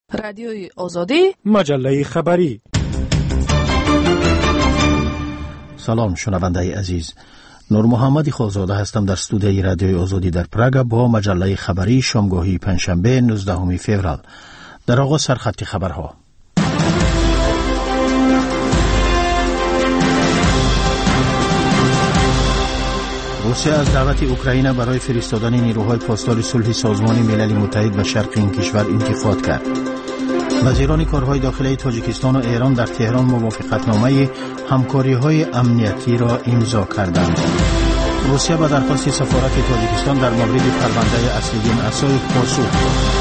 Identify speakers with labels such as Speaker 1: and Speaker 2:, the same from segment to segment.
Speaker 1: رادیوی آزادی،
Speaker 2: مجله خبری.
Speaker 3: سلام شنونده عزیز، نور محمد خالزاده هستم در استودیوی رادیوی آزادی در پراگ با مجله خبری شامگاهی پنجشنبه 19 فوریه. در آغاز سرخط خبرها. روسیه از دعوت اوکراین برای فرستادن نیروهای پاسدار صلح سازمان ملل متحد به شرق این کشور انتقاد کرد. وزیران کارهای داخلی تاجیکستان و ایران در تهران موافقتنامه همکاری‌های امنیتی را امضا کردند. روسیه به درخواست سفارت تاجیکستان در مورد پرونده اسیدین اسای پاسخ داد.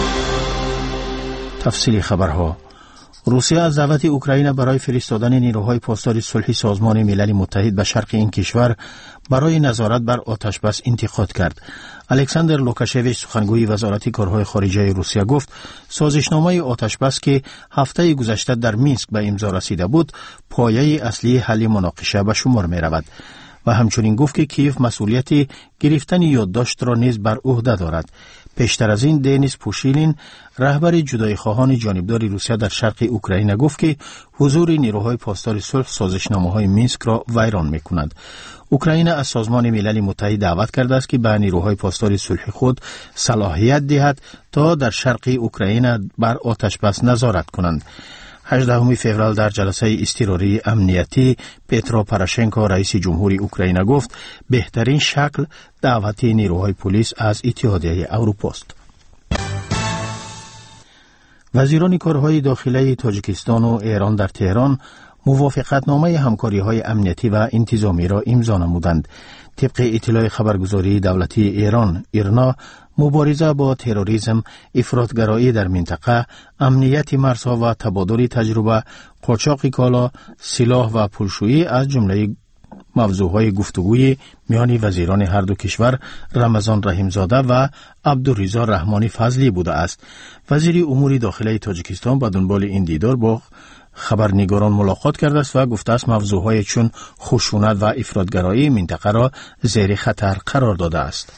Speaker 3: تفصیل خبرها. روسیه از دعوت اوکراین برای فرستادن نیروهای پاسدار صلح سازمان ملل متحد به شرق این کشور برای نظارت بر آتشبس انتقاد کرد. الکساندر لوکاشویچ سخنگوی وزارت کارهای خارجه روسیه گفت سازشنامه آتشبس که هفته گذشته در مینسک به امضا رسیده بود پایه اصلی حل مناقشه به شمار می رود و همچنین گفت که کیف مسئولیت گرفتن یادداشت را نیز بر عهده دارد. پیشتر از این دنیس پوشیلین رهبر جدایی خواهان جانبدار روسیه در شرق اوکراین گفت که حضور نیروهای پاسدار صلح سازشنامه‌های مینسک را ویران می‌کند. اوکراین از سازمان ملل متحد دعوت کرده است که به نیروهای پاسدار صلح خود صلاحیت دهد تا در شرق اوکراین بر آتشبس نظارت کنند. 18 فوریه در جلسه اضطراری امنیتی پترو پروشنکو رئیس جمهوری اوکراین گفت بهترین شکل دعوت نیروهای پلیس از اتحادیه اروپا است. وزیران کارهای داخلی تاجیکستان و ایران در تهران موافقتنامه همکاری‌های امنیتی و انتظامی را امضا نمودند. طبق اطلاع خبرگزاری دولتی ایران ایرنا، مبارزه با تروریسم، افراطگرایی در منطقه، امنیت مرزها و تبادل تجربه، قاچاق کالا، سلاح و پولشویی از جمله موضوعهای گفتگوی میان وزیران هر دو کشور رمضان رحیمزاده و عبدالرضا رحمانی فضلی بوده است. وزیر امور داخلی تاجیکستان به دنبال این دیدار با خبرنگاران ملاقات کرده است و گفته است موضوعهای چون خشونت و افراطگرایی منطقه را زیر خطر قرار داده است.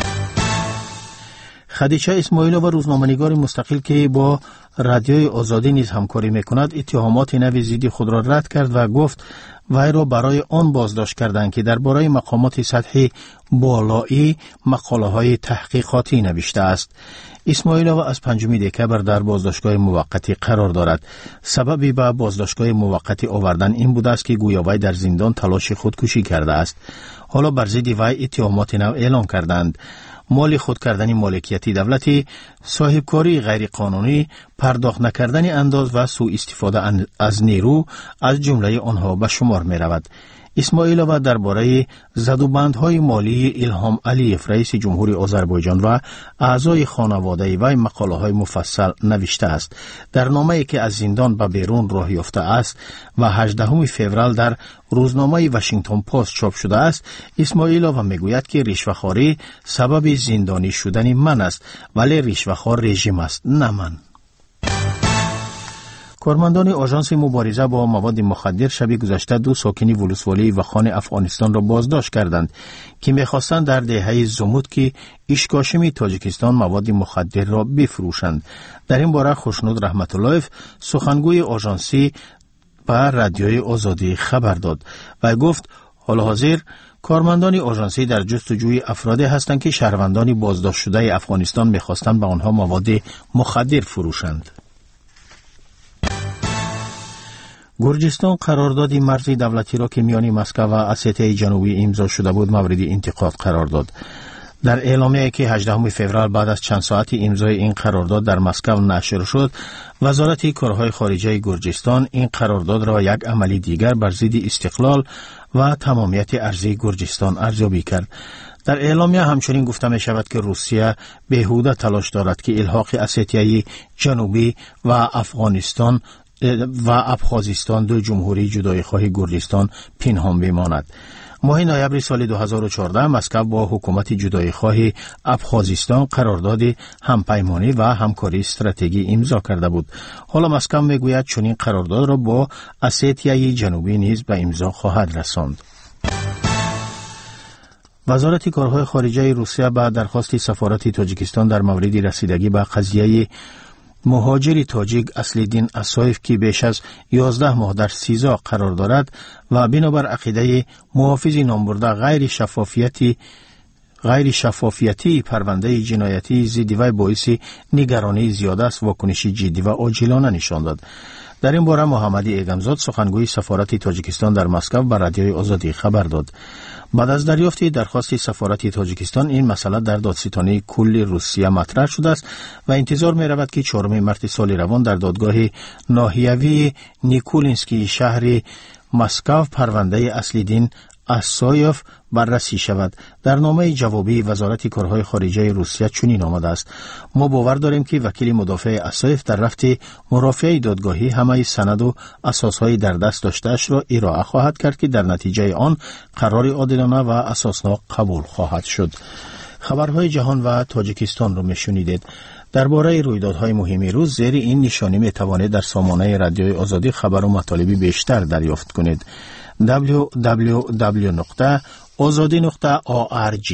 Speaker 3: خدیجه اسماعیلووا روزنامه‌نگار مستقل که با رادیوی آزادی نیز همکاری می‌کند اتهامات نوی ضد خود را رد کرد و گفت وی را برای آن بازداشت کردند که درباره مقامات سطحی بالایی مقاله‌های تحقیقاتی نوشته است. اسماعیلووا از 5 دکبر در بازداشتگاه موقتی قرار دارد. سببی به بازداشتگاه موقتی آوردن این بوده است که گویا وی در زندان تلاش خودکشی کرده است. حالا بر ضد وی اتهامات نو اعلام کردند. مال خود کردن مالکیتی دولتی، صاحبکاری غیر قانونی، پرداخت نکردن انداز و سوء استفاده از نیرو از جمله آنها به شمار می رود. اسماعیلووا درباره زدوبندهای مالی الهام علیف رئیس جمهوری آذربایجان و اعضای خانواده وی مقاله‌های مفصل نوشته است. در نامه‌ای که از زندان به بیرون راه یافته است و 18 فوریه در روزنامه واشنگتن پست چاپ شده است، اسماعیلووا میگوید که رشوه‌خواری سبب زندانی شدن من است، ولی رشوه‌خوار رژیم است، نه من. کارمندان آژانس مبارزه با مواد مخدر شب گذشته 2 ساکن ولسوالی وخان افغانستان را بازداشت کردند که می‌خواستند در دهه زمود که اشکاشم تاجیکستان مواد مخدر را بفروشند. در این باره خوشنود رحمت اللهیف سخنگوی آژانسی به رادیوی آزادی خبر داد و گفت حال حاضر کارمندان آژانسی در جستجوی افرادی هستند که شهروندان بازداشت شده افغانستان می‌خواستند به آنها مواد مخدر فروشند. گرجستان قرارداد مرزی دولتی را که میان مسکو و اسیته جنوبی امضا شده بود مورد انتقاد قرار داد. در اعلامیه‌ای که 18 فوریه بعد از چند ساعت امضای این قرارداد در مسکو نشر شد، وزارت کارهای خارجه گرجستان این قرارداد را یک عملی دیگر بر ضد استقلال و تمامیت ارضی گرجستان ارزیابی کرد. در اعلامیه همچنین گفته می شود که روسیه بیهوده تلاش دارد که الحاق اسیته جنوبی و افغانستان و ابخازستان 2 جمهوری جدایی‌خواه گرجستان پنهان بماند. ماه نوامبر سال 2014 مسکو با حکومت جدایی‌خواه ابخازستان قرارداد همپیمانی و همکاری استراتژیکی امضا کرده بود. حالا مسکو میگوید چنین قرارداد را با اسیته جنوبی نیز به امضا خواهد رساند. وزارت کارهای خارجه روسیه با درخواست سفارت تاجیکستان در مورد رسیدگی به قضیه مهاجر تاجیک اصلیدین اسایف که بیش از 11 ماه در سیزا قرار دارد و بنابر عقیده محافظ نامبرده غیر شفافیتی پرونده جنایتی ضد وی باعث نگرانی زیاده است واکنشی جدی و عاجلانه نشان داد. در این باره محمدی ایگمزاد سخنگوی سفارت تاجیکستان در مسکو به رادیوی آزادی خبر داد. بعد از دریافت درخواست سفارت تاجیکستان این مسئله در دادستانی کل روسیه مطرح شده است و انتظار می رود که 4 مارس سال روان در دادگاه ناحیوی نیکولینسکی شهر مسکو پرونده اصلیدین اسایف بررسی شود. در نامه جوابی وزارت کارهای خارجه روسیه چنین آمده است: ما باور داریم که وکیل مدافع اسایف در رفت مرافعه دادگاهی همه سند و اساسهای در دست داشته‌اش را ارائه خواهد کرد که در نتیجه آن قرار عادلانه و اساسناک قبول خواهد شد. خبرهای جهان و تاجیکستان را میشنیدید. درباره رویدادهای مهم روز زیر این نشانی میتوانید در سامانه رادیوی آزادی خبر و مطالبی بیشتر دریافت کنید. www.azadi.org.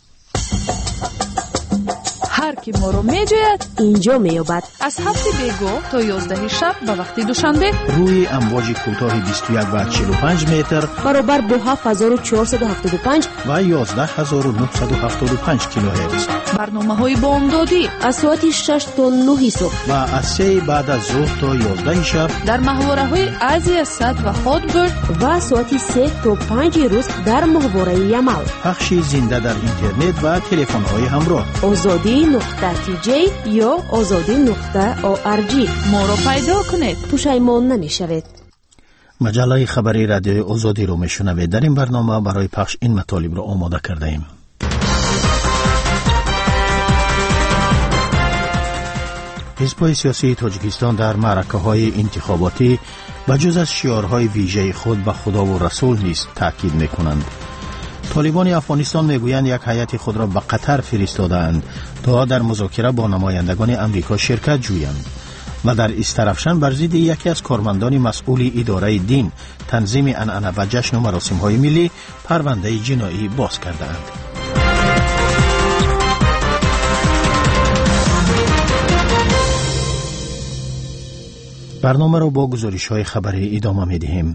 Speaker 1: هر کی ما رو میجوید
Speaker 2: اینجا میابد.
Speaker 1: از 7 بیگو تا 11 شب به وقت دوشنبه
Speaker 3: روی امواج کوتاه 21 و 45 متر
Speaker 2: برابر با 7475
Speaker 3: و 11975 کیلوهرتز.
Speaker 1: برنامه‌های بامدادی
Speaker 2: از ساعت 6 تا 9 صبح
Speaker 3: و از 3 بعد از ظهر تا 11 شب
Speaker 1: در ماهواره‌های آسیا صد و هاتبرد
Speaker 2: و ساعت 3 تا 5 روز در ماهواره یمال.
Speaker 3: پخش زنده در اینترنت و تلفن‌های همراه.
Speaker 2: azadi.tj یا azadi.org.
Speaker 1: ما رو پیدا کنید،
Speaker 2: پشیمان نمیشوید.
Speaker 3: مجله خبری رادیوی آزادی رو میشنوید. در این برنامه برای پخش این مطالب رو آماده کرده ایم. حزب‌های سیاسی تاجیکستان در معرکه‌های انتخاباتی بجز از شعارهای ویژه خود به خدا و رسول نیز تاکید می‌کنند. طالبان افغانستان میگویند یک هیئت خود را به قطر فرستادند تا در مذاکره با نمایندگان امریکا شرکت جویند و در استرافشان بر ضد یکی از کارمندان مسئول اداره دین تنظیم عنعنه و جشن و مراسم‌های ملی پرونده جنایی باز کردند. برنامه را با گزارش‌های خبری ادامه می‌دهیم.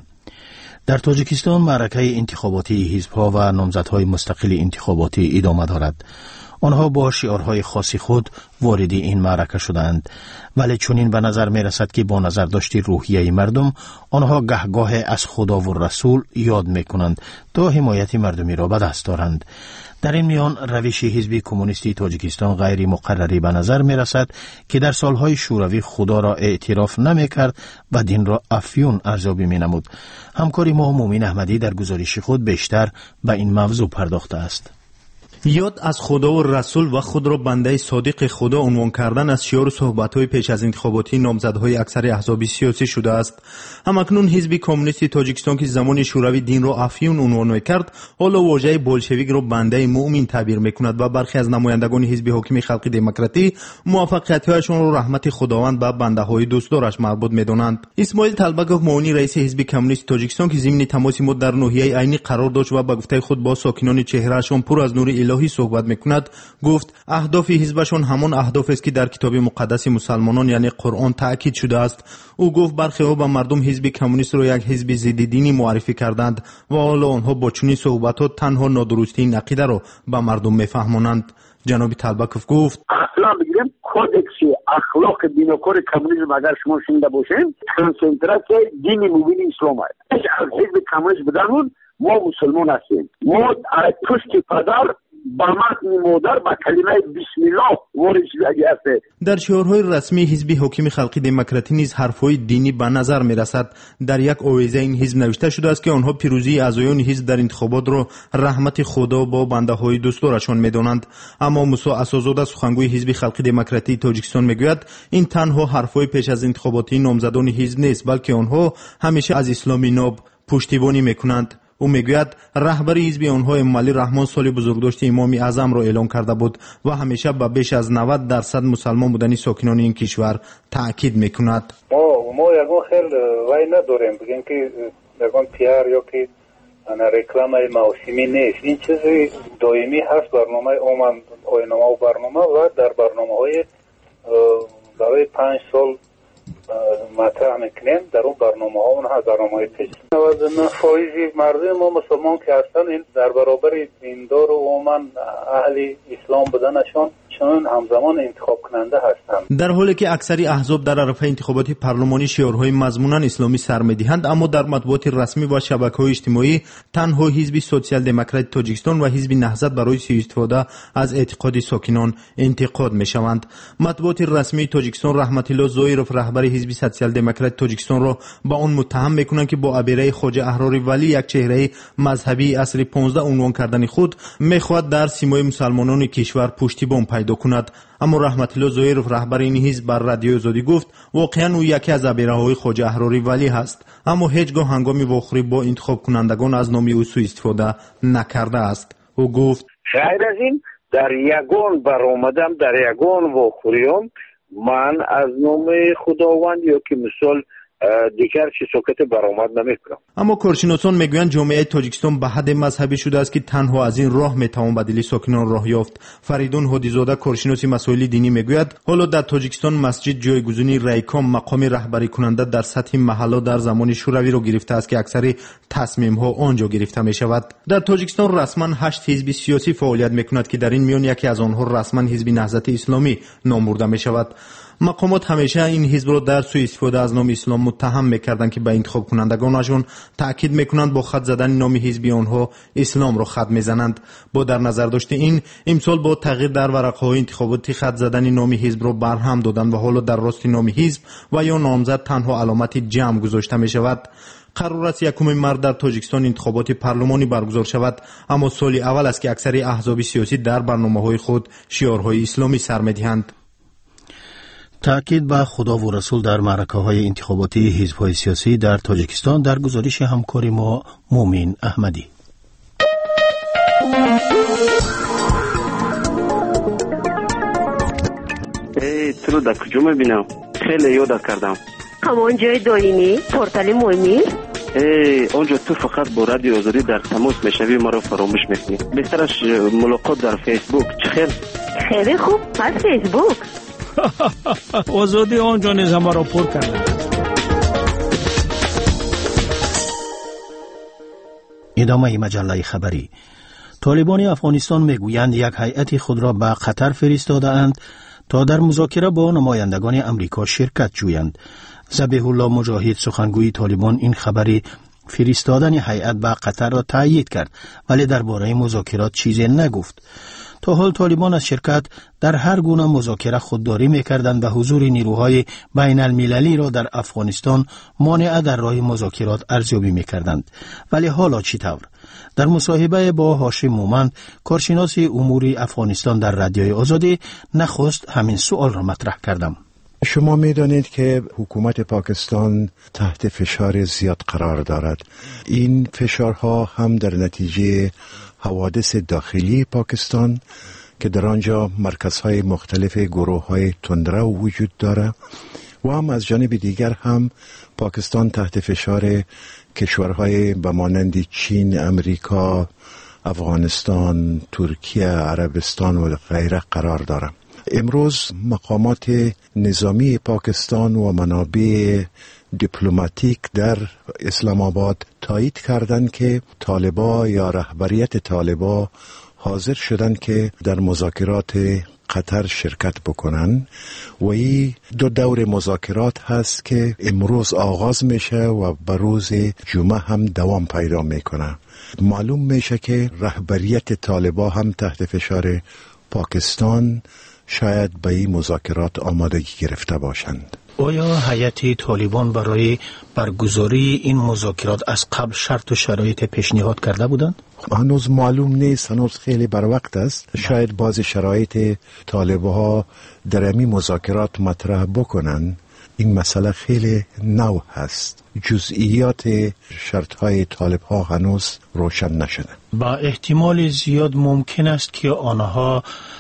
Speaker 3: در تاجیکستان معرکه انتخاباتی حزب‌ها و نامزدهای مستقل انتخاباتی ادامه دارد. آنها با شعارهای خاص خود وارد این معرکه شدند، ولی چنین به نظر می رسد که با نظر داشتی روحیه مردم آنها گهگاه از خدا و رسول یاد می کنند تا حمایت مردمی را به دست دارند. در این میان روش حزب کمونیستی تاجیکستان غیر مقرری به نظر می رسد که در سالهای شوروی خدا را اعتراف نمی کرد و دین را افیون ارزیابی می نمود. همکار ما مومین احمدی در گزارش خود بیشتر به این موضوع پرداخته است.
Speaker 4: یاد از خدا و رسول و خود را بنده صادق خدا عنوان کردن از شعار صحبت‌های پیش از انتخاباتی نامزدهای اکثر احزاب سیاسی شده است. همکنون حزب کمونیست تاجیکستان که زمان شوروی دین را افیون عنوان می‌کرد، حالا واژه بولشویک را بنده مؤمن تعبیر می‌کند و برخی از نمایندگان حزب حاکم خلق دموکراتی موفقیت‌هایشان را رحمت خداوند به بنده‌های دوستدارش مربوط می‌دانند. اسماعیل طلبکوف معاون رئیس حزب کمونیست تاجیکستان که ضمن تماس ما در ناحیه عینی قرار داشت و به گفته خود با ساکنان چهره‌شان پر از نور الهی صحبت میکند، گفت اهداف حزبشان همان اهداف است که در کتاب مقدس مسلمانان یعنی قرآن تاکید شده است. او گفت برخی ها به مردم حزب کمونیست را یک حزب ضد دینی معرفی کردند و حالا آنها با چنین صحبتات تنها نادرستی این عقیده را به مردم میفهمانند. جناب طلبکوف گفت
Speaker 5: اصلا بگیریم کودکس اخلاق دینوکار کمونیسم اگر شما شنیده باشین کنسنتراسیون دین مبین اسلام است. از حزب کمونیست بدانون ما مسلمان هستیم. ما پشت پدر با متن مادر با کلمه بسم الله وارد شده است.
Speaker 4: در شعارهای رسمی حزب حاکم خلق دموکراتی نیز حرفهای دینی به نظر می رسد. در یک آویزه این حزب نوشته شده است که آنها پیروزی اعضایان حزب در انتخابات را رحمت خدا با بنده های دوستدارشان می دانند. اما موسی اساس‌زاده سخنگوی حزب خلق دموکراتی تاجیکستان می گوید این تنها حرفهای پیش از انتخاباتی نامزدان حزب نیست، بلکه آنها همیشه از اسلامی ناب پشتیبانی می کنند. او میگوید رهبر حزب آنها امام رحمان سال بزرگداشت امام اعظم را اعلام کرده بود و همیشه به بیش از 90% مسلمان بودن ساکنان این کشور تاکید میکند.
Speaker 6: ما یگان خیلی وای نداریم بگیم که یگان پیار یا که رکلام موسمی نیست. این چیزی دائمی هست. برنامه آینامه و برنامه و در برنامه های در برای 5 سال مطرح میکنیم. در اون برنامه ها اونها برنامه پیش 99% مردم ما مسلمان که هستن این در برابر دیندار و عموما اهل اسلام بودنشان چون همزمان انتخاب کننده هستند.
Speaker 4: در حالی که اکثری احزاب در عرصه انتخابات پارلمانی شعارهای مضمونا اسلامی سر می‌دهند، اما در مطبوعات رسمی و شبکه‌های اجتماعی تنها حزب سوسیال دموکرات تاجیکستان و حزب نهضت برای سوء استفاده از اعتقاد ساکنان انتقاد می‌شوند. مطبوعات رسمی تاجیکستان رحمت الله زویروف رهبر حزب سوسیال دموکرات تاجیکستان را با آن متهم می‌کنند که با عبیره خواجه احرار ولی یک چهره مذهبی عصر 15 عنوان کردن خود می‌خواهد در سیمای مسلمانان کشور پشتیبان پیدا کند. اما رحمت الله زویروف رهبر این حزب بر رادیو آزادی گفت واقعا او یکی از عبیره‌های خواجه احرار ولی است، اما هیچگاه هنگام واخری با انتخاب کنندگان از نام او سوء استفاده نکرده است. او گفت
Speaker 5: غیر از این در یگان برآمدم در یگان واخوریم من از نام خداوند یا که مثال دیگر چی سوکت برآمد نمیکنم.
Speaker 4: اما کارشناسان میگویند جامعه تاجیکستان به حد مذهبی شده است که تنها از این راه میتوان بدیل ساکنان راه یافت. فریدون هادیزاده کارشناس مسائل دینی میگوید حالا در تاجیکستان مسجد جایگزینی رئیکام مقام رهبری کننده در سطح محله در زمان شوروی را گرفته است که اکثر تصمیم ها آنجا گرفته می شود. در تاجیکستان رسما 8 حزب سیاسی فعالیت میکند که در این میان یکی از آنها رسما حزب نهضت اسلامی نام برده می شود. مقامات همیشه این حزب را در سوء استفاده از نام اسلام متهم می‌کردند که به انتخاب کنندگانشان تاکید می‌کنند با خط زدن نام حزبی آنها اسلام را خط می‌زنند. با در نظر داشت این امسال با تغییر در ورقه‌های انتخاباتی خط زدن نام حزب را برهم دادند و حالا در راست نام حزب و یا نامزد تنها علامت جمع گذاشته می‌شود. قرار است 1 مارس در تاجیکستان انتخابات پارلمانی برگزار شود، اما سال اول است که اکثر احزاب سیاسی در برنامه‌های خود شعارهای اسلامی سر می‌دهند.
Speaker 3: تأکید به خدا و رسول در معرکه‌های انتخاباتی حزب‌های سیاسی در تاجیکستان در گزارش همکار ما مومین احمدی.
Speaker 7: تو رو در کجا می‌بینم؟ خیلی یاد کردم.
Speaker 2: همان جای دائمی پورتال مهمی؟
Speaker 7: اونجا تو فقط با رادیو آزادی در تماس میشوی ما رو فراموش میکنی. بهترش ملاقات در فیسبوک. چخیر؟
Speaker 2: خیلی خوب، پس فیسبوک.
Speaker 8: آزادی آنجا نیز همه را پر کرده.
Speaker 3: ادامه مجله خبری. طالبان افغانستان میگویند یک هیئت خود را به قطر فرستاده اند تا در مذاکره با نمایندگان امریکا شرکت جویند. ذبیح الله مجاهد سخنگوی طالبان این خبری فرستادن هیئت به قطر را تایید کرد، ولی درباره مذاکرات چیزی نگفت. تا حال طالبان از شرکت در هر گونه مذاکره خودداری می‌کردند و حضور نیروهای بین المللی را در افغانستان مانع در راه مذاکرات ارزیابی می‌کردند. ولی حالا چطور؟ در مصاحبه با هاشم مومند کارشناس امور افغانستان در رادیوی آزادی نخست همین سوال را مطرح کردم.
Speaker 9: شما می‌دانید که حکومت پاکستان تحت فشار زیاد قرار دارد. این فشارها هم در نتیجه حوادث داخلی پاکستان که در آنجا مرکزهای مختلف گروه‌های تندرو وجود دارد و هم از جانب دیگر هم پاکستان تحت فشار کشورهای به مانند چین، امریکا، افغانستان، ترکیه، عربستان و غیره قرار دارد. امروز مقامات نظامی پاکستان و منابع دیپلماتیک در اسلام آباد تایید کردند که طالبا یا رهبریت طالبا حاضر شدند که در مذاکرات قطر شرکت بکنن و این 2 دور مذاکرات هست که امروز آغاز میشه و به روز جمعه هم دوام پیدا میکنه. معلوم میشه که رهبریت طالبا هم تحت فشار پاکستان شاید به این مذاکرات آمادگی گرفته باشند.
Speaker 3: آیا هیئت طالبان برای برگزاری این مذاکرات از قبل شرط و شرایط پیشنهاد کرده بودند؟
Speaker 9: هنوز معلوم نیست، هنوز خیلی بر وقت است. شاید بعضی شرایط طالبها در این مذاکرات مطرح بکنن. این مسئله خیلی نو هست. جزئیات شرطهای طالبها هنوز روشن نشده.
Speaker 3: با احتمال زیاد ممکن است که آنها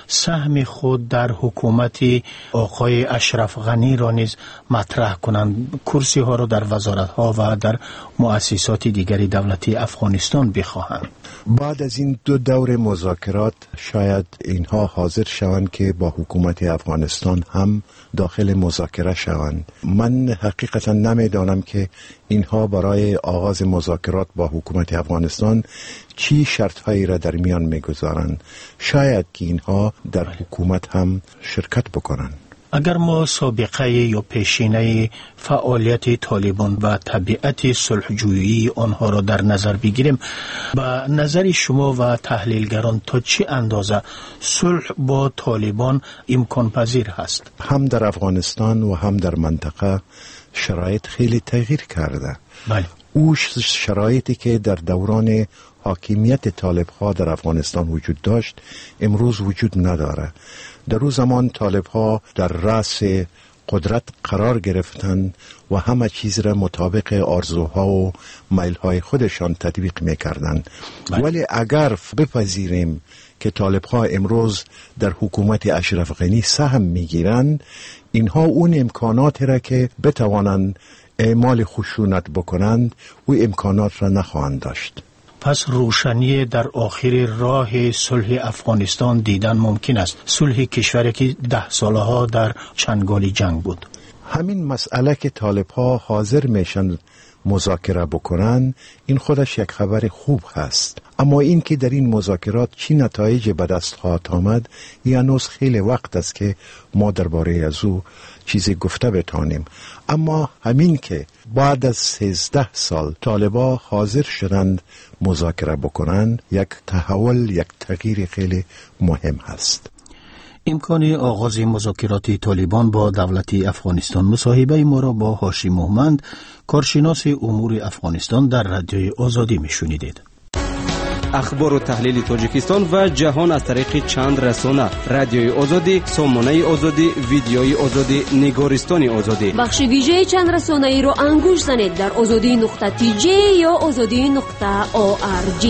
Speaker 3: سهم خود در حکومت آقای اشرف غنی را نیز مطرح کنند، کرسی ها را در وزارت ها و در مؤسسات دیگری دولتی افغانستان بخواهند.
Speaker 9: بعد از این 2 دور مذاکرات شاید اینها حاضر شوند که با حکومت افغانستان هم داخل مذاکره شوند. من حقیقتا نمیدانم که اینها برای آغاز مذاکرات با حکومت افغانستان چی شرطهایی را در میان میگذارند. شاید که اینها در حکومت هم شرکت بکنند.
Speaker 3: اگر ما سابقه یا پیشینه فعالیت طالبان و طبیعت صلحجویی آنها را در نظر بگیریم، به نظر شما و تحلیلگران تا چه اندازه صلح با طالبان امکان پذیر هست؟
Speaker 9: هم در افغانستان و هم در منطقه شرایط خیلی تغییر کرده.
Speaker 3: بله.
Speaker 9: او شرایطی که در دوران حاکمیت طالب‌ها در افغانستان وجود داشت امروز وجود نداره. در اون زمان طالب‌ها در رأس قدرت قرار گرفتند و همه چیز را مطابق آرزوها و میل‌های خودشان تطبیق می‌کردند. ولی اگر بپذیریم که طالب‌ها امروز در حکومت اشرف غنی سهم می‌گیرند، اینها اون امکانات را که بتوانند اعمال خشونت بکنند و امکانات را نخواهند داشت.
Speaker 3: پس روشنی در آخر راه صلح افغانستان دیدن ممکن است. صلح کشوری که 10 ساله ها در چنگال جنگ بود.
Speaker 9: همین مسئله که طالب ها حاضر میشن مذاکره بکنن، این خودش یک خبر خوب هست. اما این که در این مذاکرات چی نتایج به دست خواهد آمد، هنوز خیلی وقت است که ما درباره از او چیزی گفته بتانیم. اما همین که بعد از 13 سال طالبا حاضر شدند مذاکره بکنند، یک تحول، یک تغییر خیلی مهم هست.
Speaker 3: امکان آغاز مذاکرات طالبان با دولت افغانستان. مصاحبه ما را با هاشم محمد، کارشناس امور افغانستان، در رادیوی آزادی میشنیدید.
Speaker 10: اخبار و تحلیل تاجیکستان و جهان از طریق چند رسانه: رادیوی آزادی، سامانه آزادی، ویدیوی آزادی، نگارستان آزادی.
Speaker 2: بخش ویژه چند رسانه ای را انگوش زنید در azadi.tj یا azadi.org.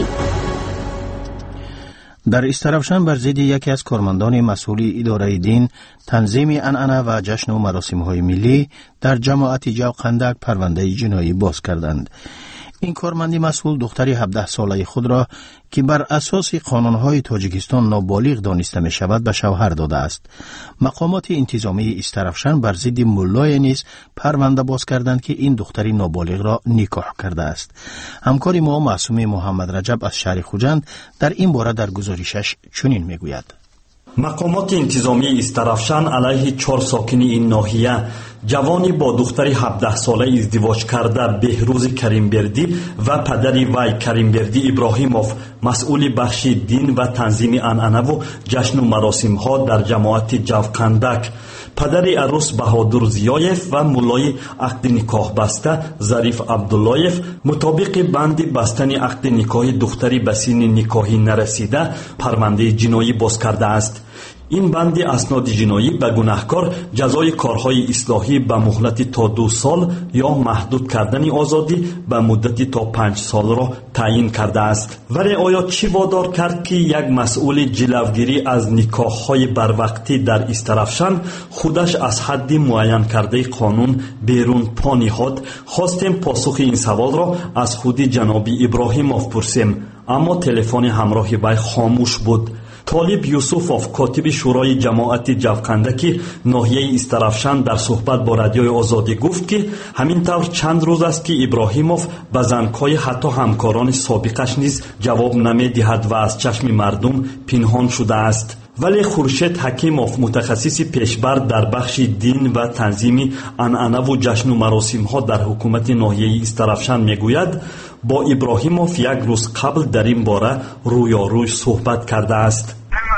Speaker 3: در استرافشان بر ضد یکی از کارمندان مسئول اداره دین، تنظیم عنعنه و جشن و مراسم‌های ملی در جماعت جوقندک پرونده جنایی باز کردند. این کارمند مسئول دختری 17 ساله خود را که بر اساس قانون‌های تاجیکستان نابالغ دانسته می شود به شوهر داده است. مقامات انتظامی استرافشان بر ضد مولای نیز پرونده باز کردند که این دختری نابالغ را نکاح کرده است. همکار ما معصوم محمد رجب از شهر خوجند در این باره در گزارشش چنین میگوید:
Speaker 11: مقامات انتظامی استرافشان علیه 4 ساکن این ناحیه، جوانی با دختری 17 ساله ازدواج کرده بهروز کریمبردی و پدری وی کریمبردی ابراهیموف، مسئول بخش دین و تنظیم عنعنه و جشن و مراسم ها در جماعت جوقندک، پدر عروس بهادر زیایف و مولای عقد نکاح بسته ظریف عبداللهیف، مطابق بند بستن عقد نکاح دختری به سن نکاحی نرسیده پرونده جنایی باز کرده است. این بند اسناد جنایی به گناهکار جزای کارهای اصلاحی به مهلت تا 2 سال یا محدود کردن آزادی به مدت تا 5 سال را تعیین کرده است. ولی آیا چی وادار کرد که یک مسئول جلوگیری از نکاح‌های بروقتی در استرافشان خودش از حد معین کرده قانون بیرون پا نهاد؟ خواستیم پاسخ این سوال را از خود جناب ابراهیموف پرسیم، اما تلفن همراه وی خاموش بود. طالب یوسفوف، کاتب شورای جماعت جوقندک ناحیه استرافشان، در صحبت با رادیوی آزادی گفت که همین طور چند روز است که ابراهیموف به زنکای حتی همکاران سابقش نیز جواب نمی‌دهد و از چشم مردم پنهان شده است. ولی خورشید حکیموف، متخصص پیشبر در بخش دین و تنظیم عنعنه و جشن و مراسم ها در حکومت ناحیه استرافشان میگوید با ابراهیموف یک روز قبل در این باره رویاروی صحبت کرده است.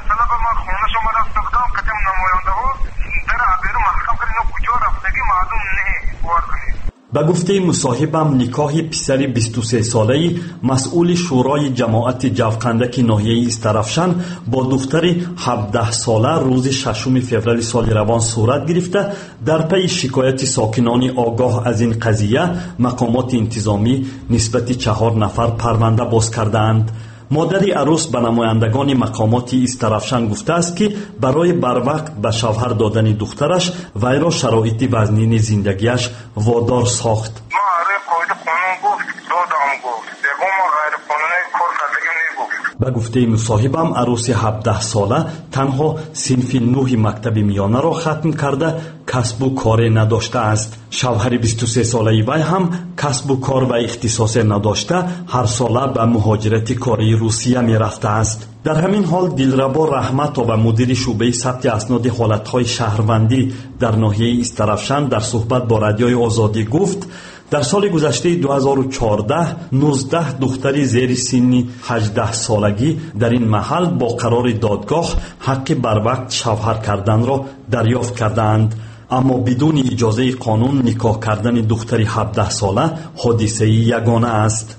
Speaker 11: به گفته مصاحبم، نکاح پسر 23 ساله مسئول شورای جماعت جوقندک ناحیه استرافشان با دختر 17 ساله روز 6 فوریه سال روان صورت گرفته. در پی شکایت ساکنان آگاه از این قضیه، مقامات انتظامی نسبت 4 نفر پرونده باز کردند. مادری عروس به نمایندگان مقامات ایسترافشان گفته است که برای بروقت به شوهر دادن دخترش وی را شرایط وزنین زندگیش وادار ساخت. به گفته مصاحبم عروس 17 ساله تنها صنف 9 مکتب میانه را ختم کرده کسب و کار نداشته است. شوهر 23 ساله وی هم کسب و کار و اختصاص نداشته هر ساله به مهاجرت کاری روسیه می رفته است. در همین حال دلربا رحمت و مدیر شعبه ثبت اسناد حالتهای شهروندی در ناحیه ایسترافشان در صحبت با رادیوی آزادی گفت در سال گذشته 2014 19 دختری زیر سن 18 سالگی در این محل با قرار دادگاه حق بر وقت شوهر کردن را دریافت کردند، اما بدون اجازه قانون نکاح کردن دختری 17 ساله حادثه یگانه است.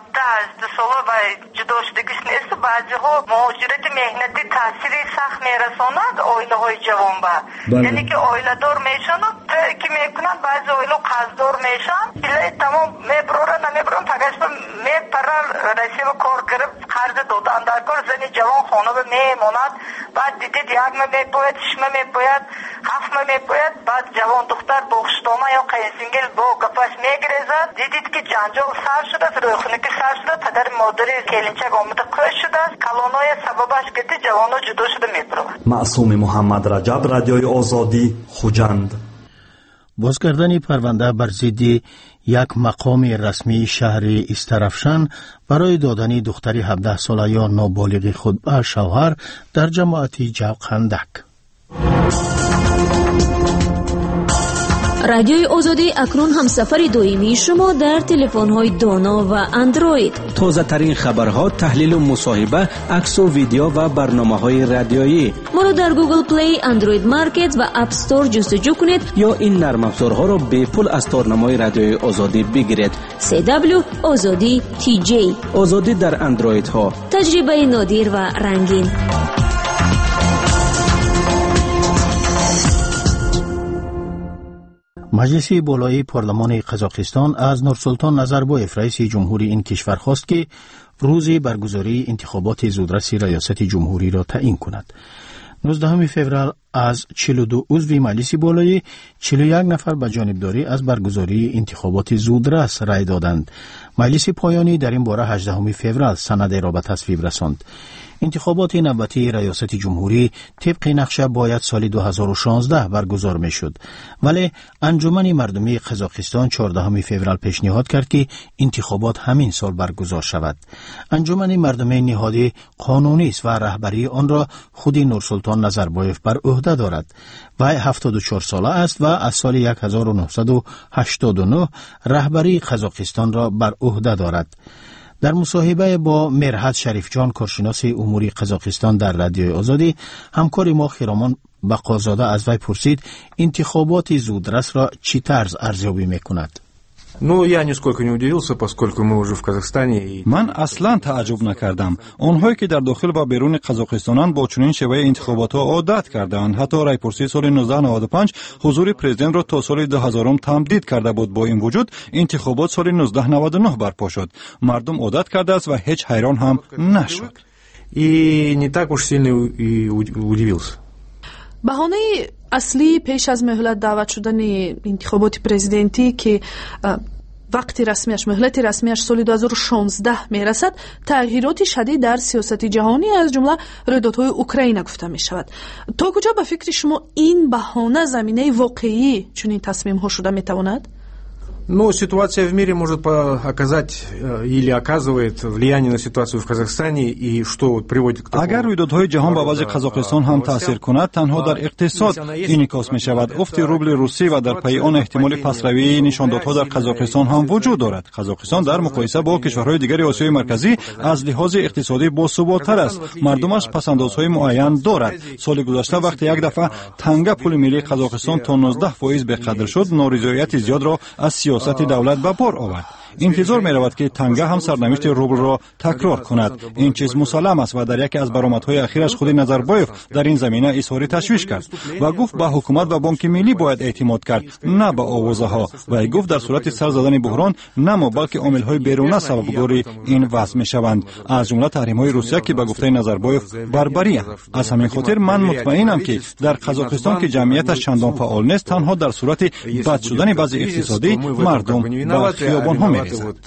Speaker 12: جدا شدگیش نیست. بعضی‌ها مهاجرت مهنتی تاثیری سخت میرساند اویله‌های جوان با یعنی که اویله‌دار میشن و ترکی میکنن، بعضی اویله‌ها قرضدار میشن ایله تمام میبرن نمیبرن فقط میپرن رسیب کار گرفت قرض دادن در کار زنی جوان خانه میماند. بعد دیدید یک میپاید شما میپاید هفت میپاید بعد جوان دختر بخشتامه یا قیسینگل با گپش میگریزد. دیدید که جنجال سر شده، رویخونه که سر شده، پدر مادری کلینچک آمده کش شده، کلانای سببش گتی جوانا جدا شده میپرو.
Speaker 11: معصوم محمد رجب، رادیوی آزادی، خوجند.
Speaker 3: باز کردن پرونده بر ضد یک مقام رسمی شهر ایسترافشان برای دادن دختری 17 ساله یا نابالغ خود به شوهر در جماعت جوقندک.
Speaker 2: رادیوی آزادی اکنون هم سفر دائمی شما در تلفن‌های دانا و اندروید.
Speaker 10: تازه ترین خبرها، تحلیل و مصاحبه، عکس و ویدیو و برنامه‌های رادیویی.
Speaker 2: ما رو در گوگل پلی، اندروید مارکت و اپ استور جستجو کنید
Speaker 10: یا این نرم افزارها رو به پول از تارنمای رادیوی آزادی بگیرید.
Speaker 2: CW آزادی TJ.
Speaker 10: آزادی در اندروید ها.
Speaker 2: تجربه نادر و رنگین.
Speaker 3: مجلس بالای پارلمان قزاقستان از نورسلطان نظربایف رئیس جمهوری این کشور خواست که روز برگزاری انتخابات زودرس ریاست جمهوری را تعیین کند. 19 فوریه از 42 عضو مجلس بالای 41 نفر به جانبداری از برگزاری انتخابات زودرس رای دادند. مجلس پایانی در این باره 18 فوریه سند را به تصویب رساند. انتخابات نوبتی ریاست جمهوری طبق نقشه باید سال 2016 برگزار می شد، ولی انجمن مردمی قزاقستان 14 فوریه پیشنهاد کرد که انتخابات همین سال برگزار شود. انجمن مردمی نهاد قانونی است و رهبری آن را خود نورسلطان نظربایف بر عهده دارد. وی 74 ساله است و از سال 1989 رهبری قزاقستان را بر عهده دارد. در مصاحبه با مرحت شریف جان، کارشناس امور قزاقستان در رادیوی آزادی، همکار ما خیرامان بقازاده از وی پرسید انتخابات زودرس را چی طرز ارزیابی میکند؟
Speaker 13: я нисколько не удивился, поскольку мы уже в Казахстане.
Speaker 14: من اصلا تعجب نکردم. آنهایی که در داخل و بیرون قزاقستان با چنین شیوه انتخابات ها عادت کردند. حتی رایپرسی سال 1995 حضور پرزیدنت را تا سال 2000 تمدید کرده بود. با این وجود انتخابات سال 1999 برپا شد. مردم عادت کرده است و هیچ حیران هم نشد.
Speaker 13: И не так уж сильно и удивился.
Speaker 1: بهانه اصلی پیش از مهلت دعوت شدن انتخابات پرزیدنتی که وقتی رسمیش مهلت رسمیش سال 2016 میرسد، تغییرات شدید در سیاست جهانی از جمله رویدادهای اوکراین گفته می شود. تا کجا به فکر شما این بهانه زمینه واقعی چنین تصمیم ها شده می تواند؟
Speaker 13: Но ситуация в мире может оказать или оказывает влияние на ситуацию в Казахстане, и что приводит к такому.
Speaker 14: اگر رویدادهای جهان به وضع قزاقستان هم تاثیر کند، تنها در اقتصاد انعکاس می شود. افت روبل روسی و در پی آن احتمال پسروی نشاندادها در قزاقستان هم وجود دارد. قزاقستان در مقایسه با کشورهای دیگر آسیای مرکزی از لحاظ اقتصادی باثبات‌تر است. مردمش پسندازهای معین دارد. سال گذشته وقتی یک دفعه تنگه پول ملی قزاقستان تا 19% به قدر شد، نارضایتی زیاد را از سیاست دولت به بار آورد. انتظار می رود که تنگه هم سرنوشت روبل را تکرار کند. این چیز مسلم است و در یکی از برآمدهای اخیرش خود نظربایف در این زمینه اظهار تشویش کرد و گفت به حکومت و بانک ملی باید اعتماد کرد، نه به آوازه ها. و گفت در صورت سر زدن بحران نه ما بلکه عامل های بیرونه سببگار این وضع می شوند، از جمله تحریم های روسیه که به گفته نظربایف بربری است. از همین خاطر من مطمئنم که در قزاقستان که جمعیتش چندان فعال نیست، تنها در صورت بد شدن وضع اقتصادی مردم به خیابان ها می ریزند.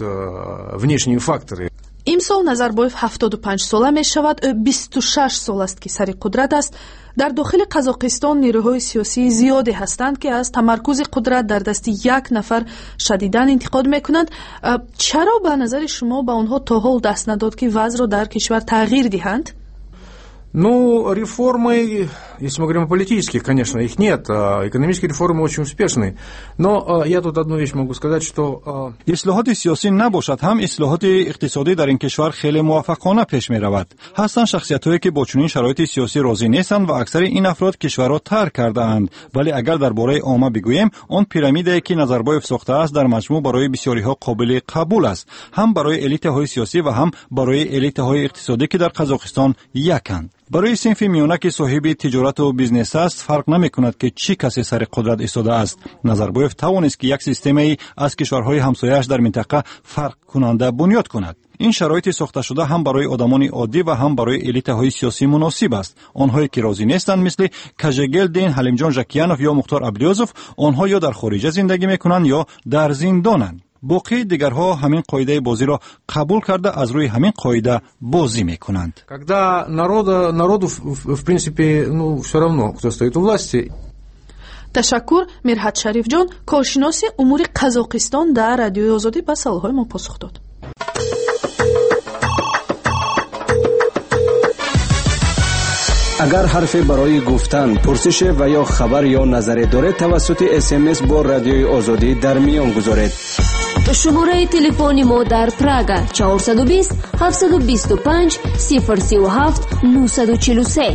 Speaker 1: имсол Назарбоев 75 сола мешавад. 26 сол аст ки сари қудрат аст. дар дохили Қазоқистон нерӯҳои сиёсии зиёде ҳастанд ки аз тамаркузи қудрат дар дасти як нафар шадидан интиқод мекунанд. чаро ба назари шумо ба онҳо то ҳол даст надод ки вазъро дар кишвар тағйир диҳанд?
Speaker 13: Ну, реформы, если мы говорим о политических, конечно, их нет. Экономические реформы очень успешны. Но я тут одну вещь могу сказать, что...
Speaker 14: اصلاحات سیاسی نباشد، هم اصلاحات اقتصادی در این کشور خیلی موفقانه پیش می رود. هستند شخصیت‌هایی که با چنین شرایط سیاسی راضی نیستند و اکثر این افراد کشور را ترک کرده اند. ولی اگر درباره عامه بگوییم، آن پیرامیدی که نظربایف ساخته است در مجموع برای بسیاری‌ها قابل قبول است، هم برای الیت‌های سیاسی و هم برای الیت‌های اقتصادی که در قزاقستان یکند. برای صنف میانه که صاحب تجارت و بیزنس است فرق نمی کند که چی کسی سر قدرت ایستاده است. نظربایف توانست که یک سیستمی از کشورهای همسایه‌اش در منطقه فرق کننده بنیاد کند. این شرایط ساخته شده هم برای آدمان عادی و هم برای الیت‌های سیاسی مناسب است. آنهایی که راضی نیستند مثل کاژگلدین، حلیمجان ژکیانوف یا مختار عبدیازوف، آنها یا در خارج زندگی میکنند یا در زندانند. باقی دیگرها همین قاعده بازی را قبول کرده از روی همین قاعده بازی میکنند.
Speaker 13: Когда народу в принципе, ну, все равно, кто стоит у власти.
Speaker 1: تشکر میرحت شریف جان، کارشناس امور قزاقستان در رادیوی آزادی به سوالهای ما پاسخ داد.
Speaker 10: اگر حرفی برای گفتن، پرسش و یا خبر یا نظری دارید توسط SMS با رادیوی آزادی در میان گذارید.
Speaker 2: شماره تلفن ما در پراگ 420 725 037 943.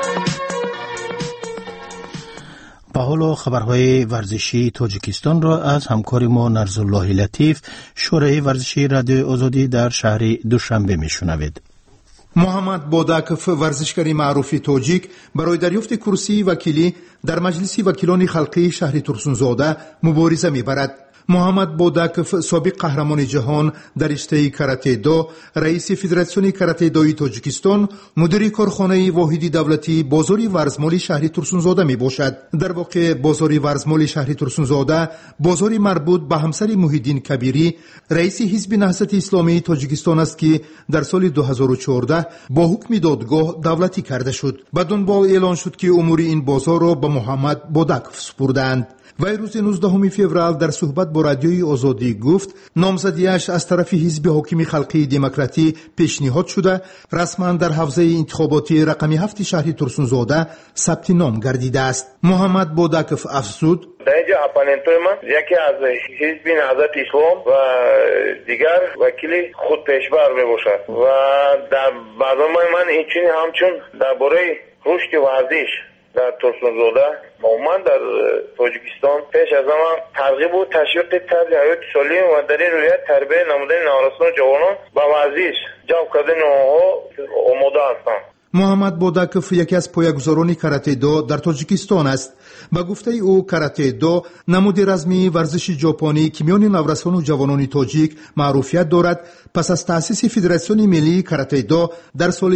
Speaker 3: با حال خبرهای ورزشی تاجیکستان را از همکار ما نرزالله لطیف، شورای ورزشی رادیوی آزادی در شهر دوشنبه میشنوید.
Speaker 15: محمد بوداکوف ورزشکاری معروف تاجیک برای دریافت کرسی وکیلی در مجلس وکیلان خلقی شهر ترسونزاده مبارزه میبرد. محمد بوداکوف سابق قهرمان جهان در رشته کاراته دو، رئیس فدراسیون کاراته دوی تاجیکستان، مدیر کارخانه واحدی دولتی بازار ورزمالی شهر ترسونزاده می باشد. در واقع بازار ورزمالی شهر ترسونزاده بازاری مربوط به همسر محیدین کبیری، رئیس حزب نهضت اسلامی تاجیکستان است که در سال 2014 با حکم دادگاه دولتی کرده شد. به دنبال اعلان شد که امور این بازار را به محمد بوداکوف سپردند. وی روز 19 فوریه در صحبت با رادیوی آزادی گفت نامزدیش از طرف حزب حاکم خلقی دموکراتی پیشنهاد شده، رسما در حوزه انتخاباتی رقم 7 شهر ترسونزاده ثبت نام گردیده است. محمد بوداکوف افزود:
Speaker 16: در اینجا اپوننتوی من یکی از حزب نهضت اسلام و دیگر وکیل خود پیشبر می باشد و در برنامه من این چنین همچون درباره رشد ورزش در ترسونزاده عموما در تاجیکستان پیش از همه ترغیب و تشویق طرز حیات سالم و در این رویت تربیت نمودن نوجوانان و جوانان به ورزش جلب کردن آنها آماده هستند.
Speaker 15: محمد بوداکوف یکی از پایه‌گذاران کاراته دو در تاجیکستان است. با گفته او کاراته دو نمود رسمی ورزش ژاپنی که میان نوجوانان و جوانان تاجیک معروفیت دارد. پس از تأسیس فدراسیون ملی کاراته دو در سال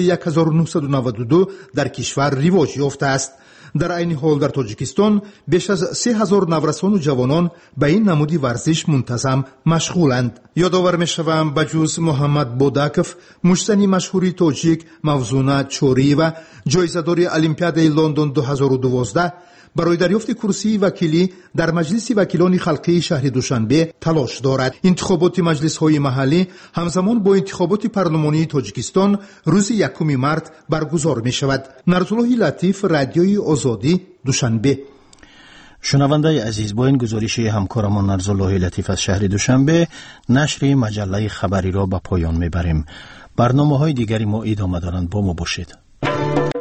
Speaker 15: 1992 در کشور رواج یافته است. در این حال در تاجیکستان بیش از 3000 نوجوان و جوانان به این نمودی ورزش منتظم مشغولند. یادآور می‌شوم بجز محمد بوداکوف، مشتنی مشهوری تاجیک موزونا چوری و جایزه‌دار المپیادای لندن 2012 برای دریافت کرسی وکیلی در مجلس وکیلان خلقی شهر دوشنبه تلاش دارد. انتخابات مجلس‌های محلی همزمان با انتخابات پارلمانی تاجیکستان روز 1 مارس برگزار می‌شود. نرزالله لطیف، رادیوی آزادی، دوشنبه.
Speaker 3: شنونده عزیز، با این گزارش همکارمان نرزالله لطیف از شهر دوشنبه نشر مجله خبری را به پایان میبریم. برنامه‌های دیگری ما ادامه دارند، با ما باشید.